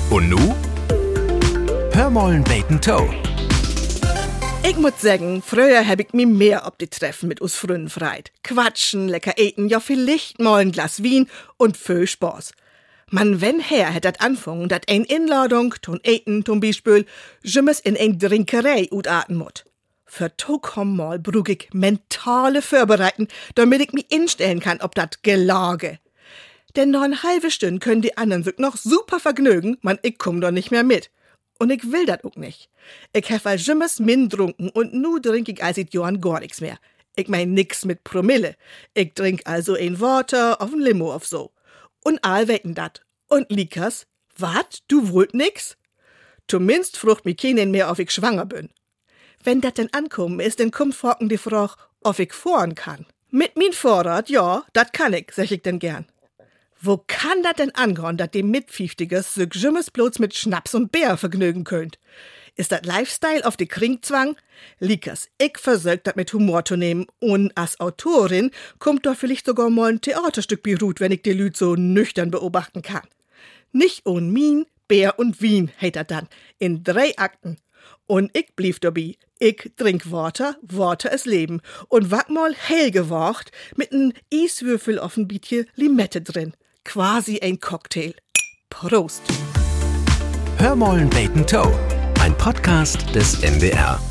Und nu? Hörmollen Bacon Toe. Ich muss sagen, früher hab ich mich mehr ob die Treffen mit uns Freunden freit. Quatschen, lecker eten, ja vielleicht mal ein Glas Wein und viel Spaß. Man, wenn her hätt dat anfangen, dat ein Inladung, ton eten, zum Beispiel, jemmes in ein Drinkerei utarten mut. Für tokom mal brug ich mentale Vorbereiten, damit ich mich instellen kann, ob dat Gelage. Denn noch eine halbe Stunde können die anderen sich noch super vergnügen, man, ich komm doch nicht mehr mit. Und ich will dat auch nicht. Ich hef all jemmes min drunken und nu trink ich als Johann gar nix mehr. Ich mein nix mit Promille. Ich trink also ein Water auf ein Limo auf so. Und all wetten dat. Und Likas, wat, du wollt nix? Zumindest frucht mich keinen mehr, ob ich schwanger bin. Wenn dat denn ankommen ist, dann kommt forken die Frage, ob ich fahren kann. Mit min Vorrat, ja, dat kann ich, sag ich denn gern. Wo kann dat denn angehören, dat die Mitpfieftigers sich jemmes bloß mit Schnaps und Bär vergnügen könnt? Ist dat Lifestyle auf die Kringzwang? Likas, ich versögt dat mit Humor zu nehmen. Und als Autorin kommt doch vielleicht sogar mal ein Theaterstück beruht, wenn ich die Lüd so nüchtern beobachten kann. Nicht ohn Min, Bär und Wien, heet dat dann, in 3 Akten. Und ich blieb dabei. Ich trink Water, Water ist Leben. Und wat mal hell gewacht, mit n Eiswürfel auf n Bietje Limette drin. Quasi ein Cocktail. Prost! Hörmollen Bacon Toe. Ein Podcast des NDR.